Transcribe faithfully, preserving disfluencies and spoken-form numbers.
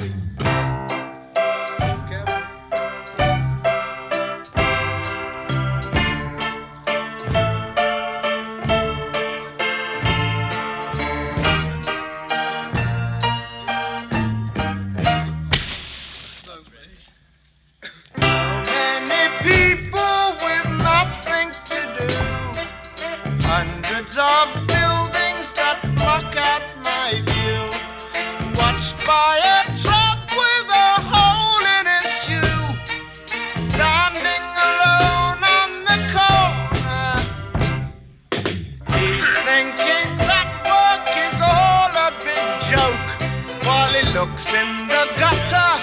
Hundreds of buildings that block out my view, watched by a tramp with a hole in his shoe, standing alone on the corner. He's thinking that work is all a big joke, while he looks in the gutter